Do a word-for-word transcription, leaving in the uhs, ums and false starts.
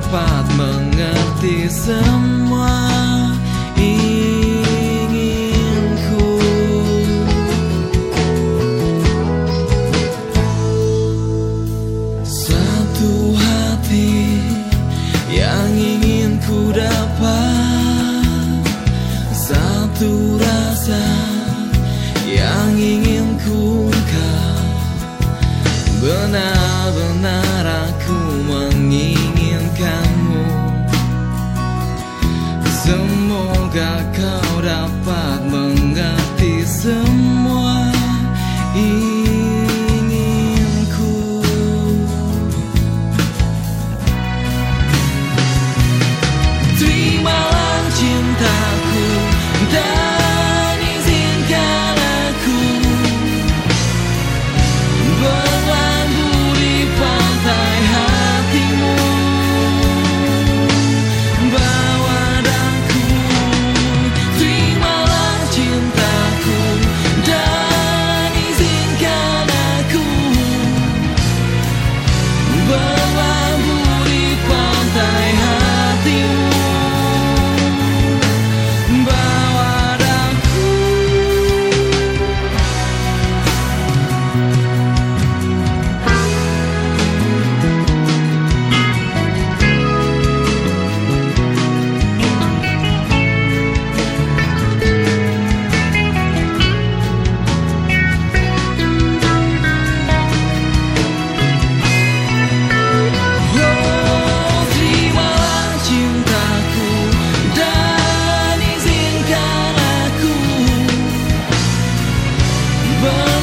dapat mengerti semua inginku. Satu hati yang ingin ku dapat, satu rasa yang ingin ku ungkap. Benar-benar aku menginginkanmu. Semoga kau dapat mengerti semua inginku. Terimalah cintaku dan izinkan aku berlabuh di pantai hatimu. Bawa daku, terimalah cintaku dan izinkan aku berlabuh di pantai hatimu. Bawa daku. Oh, terimalah cintaku dan izinkan aku ber